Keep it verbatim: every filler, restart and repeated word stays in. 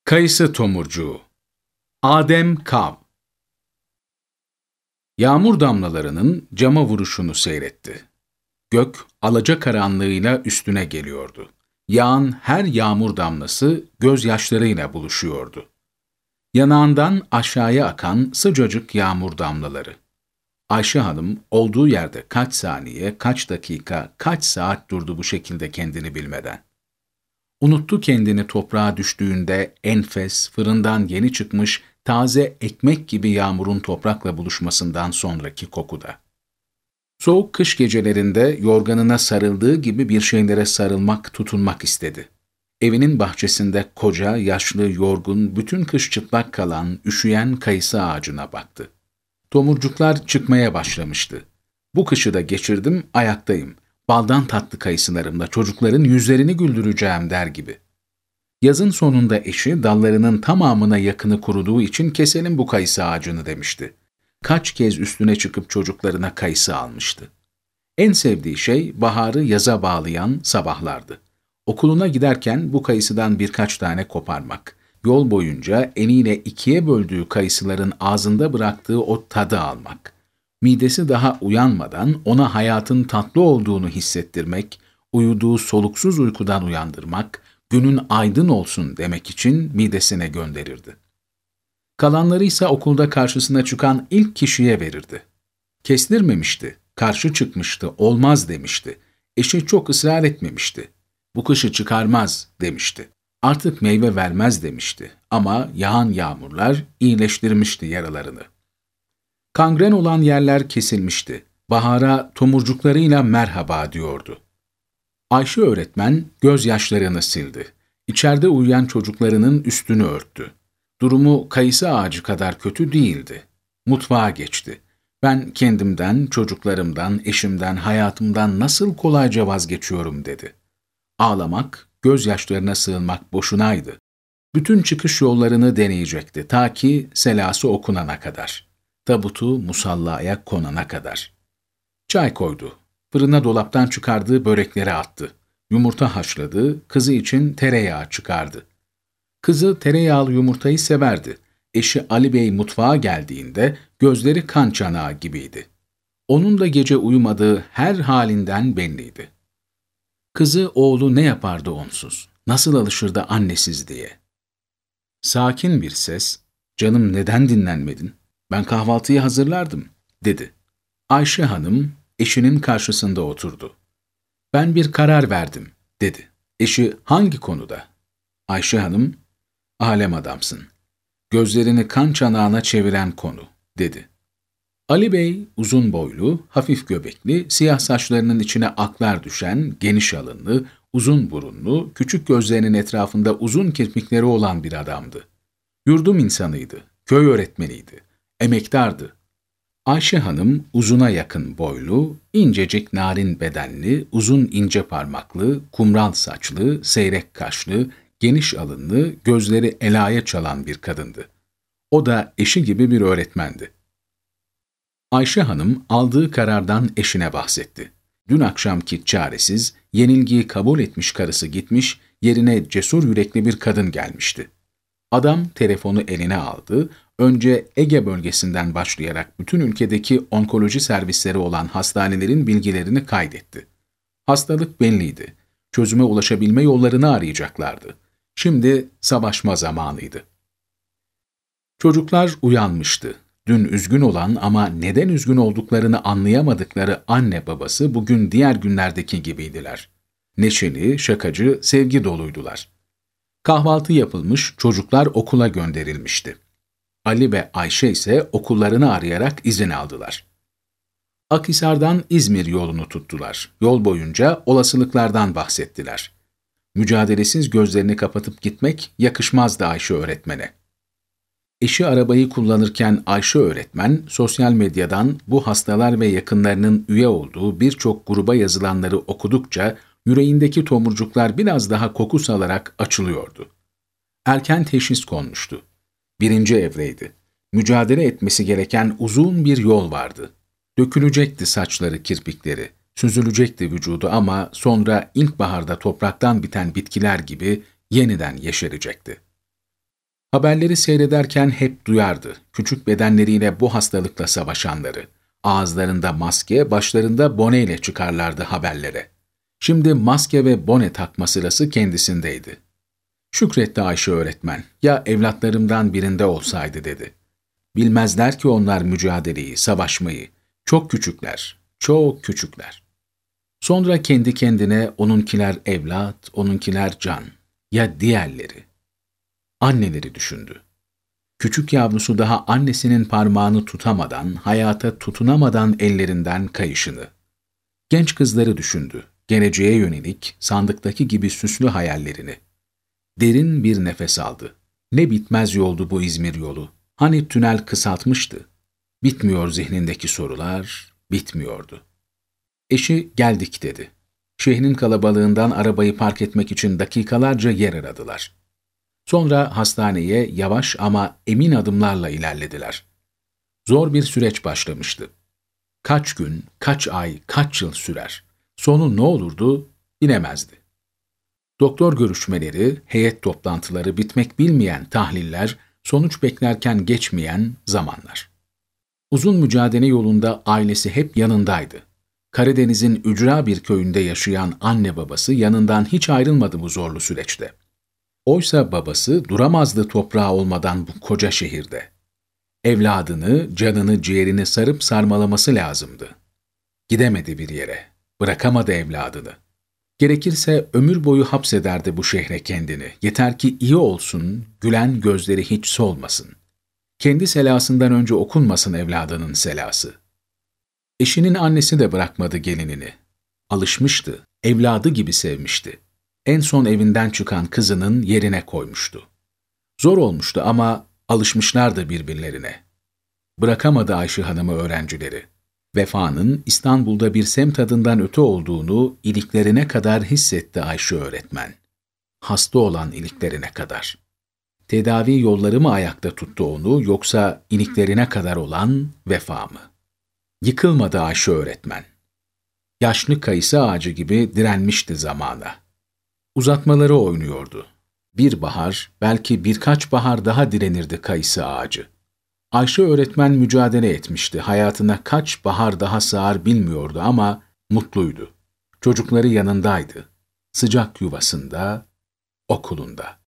Kayısı tomurcuğu. Adem Kav. Yağmur damlalarının cama vuruşunu seyretti. Gök alacakaranlığıyla üstüne geliyordu. Yağan her yağmur damlası gözyaşlarıyla buluşuyordu. Yanağından aşağıya akan sıcacık yağmur damlaları. Ayşe Hanım olduğu yerde kaç saniye, kaç dakika, kaç saat durdu bu şekilde kendini bilmeden. Unuttu kendini toprağa düştüğünde enfes, fırından yeni çıkmış, taze ekmek gibi yağmurun toprakla buluşmasından sonraki kokuda. Soğuk kış gecelerinde yorganına sarıldığı gibi bir şeylere sarılmak, tutunmak istedi. Evinin bahçesinde koca, yaşlı, yorgun, bütün kış çıplak kalan, üşüyen kayısı ağacına baktı. Tomurcuklar çıkmaya başlamıştı. Bu kışı da geçirdim, ayaktayım. Baldan tatlı kayısılarımla çocukların yüzlerini güldüreceğim der gibi. Yazın sonunda eşi dallarının tamamına yakını kuruduğu için keselim bu kayısı ağacını demişti. Kaç kez üstüne çıkıp çocuklarına kayısı almıştı. En sevdiği şey baharı yaza bağlayan sabahlardı. Okuluna giderken bu kayısıdan birkaç tane koparmak. Yol boyunca eliyle ikiye böldüğü kayısıların ağzında bıraktığı o tadı almak. Midesi daha uyanmadan ona hayatın tatlı olduğunu hissettirmek, uyuduğu soluksuz uykudan uyandırmak, günün aydın olsun demek için midesine gönderirdi. Kalanları ise okulda karşısına çıkan ilk kişiye verirdi. Kestirmemişti, karşı çıkmıştı, olmaz demişti. Eşi çok ısrar etmemişti. Bu kışı çıkarmaz demişti. Artık meyve vermez demişti ama yağan yağmurlar iyileştirmişti yaralarını. Kangren olan yerler kesilmişti. Bahara tomurcuklarıyla merhaba diyordu. Ayşe öğretmen gözyaşlarını sildi. İçeride uyuyan çocuklarının üstünü örttü. Durumu kayısı ağacı kadar kötü değildi. Mutfağa geçti. Ben kendimden, çocuklarımdan, eşimden, hayatımdan nasıl kolayca vazgeçiyorum dedi. Ağlamak, gözyaşlarına sığınmak boşunaydı. Bütün çıkış yollarını deneyecekti ta ki selası okunana kadar. Tabutu musallaya konana kadar. Çay koydu. Fırına dolaptan çıkardığı börekleri attı. Yumurta haşladı, kızı için tereyağı çıkardı. Kızı tereyağlı yumurtayı severdi. Eşi Ali Bey mutfağa geldiğinde gözleri kan çanağı gibiydi. Onun da gece uyumadığı her halinden belliydi. Kızı oğlu ne yapardı onsuz, nasıl alışırdı annesiz diye. Sakin bir ses, "Canım neden dinlenmedin? Ben kahvaltıyı hazırlardım," dedi. Ayşe Hanım eşinin karşısında oturdu. "Ben bir karar verdim," dedi. Eşi hangi konuda? Ayşe Hanım, "Alem adamsın. Gözlerini kan çanağına çeviren konu," dedi. Ali Bey uzun boylu, hafif göbekli, siyah saçlarının içine aklar düşen, geniş alınlı, uzun burunlu, küçük gözlerinin etrafında uzun kirpikleri olan bir adamdı. Yurdum insanıydı, köy öğretmeniydi, emektardı. Ayşe Hanım uzuna yakın boylu, incecik narin bedenli, uzun ince parmaklı, kumral saçlı, seyrek kaşlı, geniş alınlı, gözleri elaya çalan bir kadındı. O da eşi gibi bir öğretmendi. Ayşe Hanım aldığı karardan eşine bahsetti. Dün akşamki çaresiz, yenilgiyi kabul etmiş karısı gitmiş, yerine cesur yürekli bir kadın gelmişti. Adam telefonu eline aldı, önce Ege bölgesinden başlayarak bütün ülkedeki onkoloji servisleri olan hastanelerin bilgilerini kaydetti. Hastalık belliydi. Çözüme ulaşabilme yollarını arayacaklardı. Şimdi savaşma zamanıydı. Çocuklar uyanmıştı. Dün üzgün olan ama neden üzgün olduklarını anlayamadıkları anne babası bugün diğer günlerdeki gibiydiler. Neşeli, şakacı, sevgi doluydular. Kahvaltı yapılmış, çocuklar okula gönderilmişti. Ali ve Ayşe ise okullarını arayarak izin aldılar. Akhisar'dan İzmir yolunu tuttular. Yol boyunca olasılıklardan bahsettiler. Mücadelesiz gözlerini kapatıp gitmek yakışmazdı Ayşe öğretmene. Eşi arabayı kullanırken Ayşe öğretmen, sosyal medyadan bu hastalar ve yakınlarının üye olduğu birçok gruba yazılanları okudukça yüreğindeki tomurcuklar biraz daha koku salarak açılıyordu. Erken teşhis konmuştu. Birinci evreydi. Mücadele etmesi gereken uzun bir yol vardı. Dökülecekti saçları, kirpikleri, süzülecekti vücudu ama sonra ilkbaharda topraktan biten bitkiler gibi yeniden yeşerecekti. Haberleri seyrederken hep duyardı, küçük bedenleriyle bu hastalıkla savaşanları. Ağızlarında maske, başlarında boneyle çıkarlardı haberlere. Şimdi maske ve bone takma sırası kendisindeydi. Şükretti Ayşe öğretmen, ya evlatlarımdan birinde olsaydı dedi. Bilmezler ki onlar mücadeleyi, savaşmayı. Çok küçükler, çok küçükler. Sonra kendi kendine onunkiler evlat, onunkiler can. Ya diğerleri? Anneleri düşündü. Küçük yavrusu daha annesinin parmağını tutamadan, hayata tutunamadan ellerinden kayışını. Genç kızları düşündü, geleceğe yönelik sandıktaki gibi süslü hayallerini. Derin bir nefes aldı. Ne bitmez yoldu bu İzmir yolu. Hani tünel kısaltmıştı. Bitmiyor zihnindeki sorular, bitmiyordu. Eşi geldik dedi. Şehrin kalabalığından arabayı park etmek için dakikalarca yer aradılar. Sonra hastaneye yavaş ama emin adımlarla ilerlediler. Zor bir süreç başlamıştı. Kaç gün, kaç ay, kaç yıl sürer? Sonu ne olurdu bilemezdi. Doktor görüşmeleri, heyet toplantıları, bitmek bilmeyen tahliller, sonuç beklerken geçmeyen zamanlar. Uzun mücadele yolunda ailesi hep yanındaydı. Karadeniz'in ücra bir köyünde yaşayan anne babası yanından hiç ayrılmadı bu zorlu süreçte. Oysa babası duramazdı toprağı olmadan bu koca şehirde. Evladını, canını, ciğerini sarıp sarmalaması lazımdı. Gidemedi bir yere, bırakamadı evladını. Gerekirse ömür boyu hapsederdi bu şehre kendini. Yeter ki iyi olsun, gülen gözleri hiç solmasın. Kendi selasından önce okunmasın evladının selası. Eşinin annesi de bırakmadı gelinini. Alışmıştı, evladı gibi sevmişti. En son evinden çıkan kızının yerine koymuştu. Zor olmuştu ama alışmışlardı birbirlerine. Bırakamadı Ayşe Hanım'ı öğrencileri. Vefanın İstanbul'da bir semt adından öte olduğunu iliklerine kadar hissetti Ayşe öğretmen. Hasta olan iliklerine kadar. Tedavi yolları mı ayakta tuttu onu yoksa iliklerine kadar olan vefa mı? Yıkılmadı Ayşe öğretmen. Yaşlı kayısı ağacı gibi direnmişti zamana. Uzatmaları oynuyordu. Bir bahar, belki birkaç bahar daha direnirdi kayısı ağacı. Ayşe öğretmen mücadele etmişti. Hayatına kaç bahar daha sığar bilmiyordu ama mutluydu. Çocukları yanındaydı. Sıcak yuvasında, okulunda.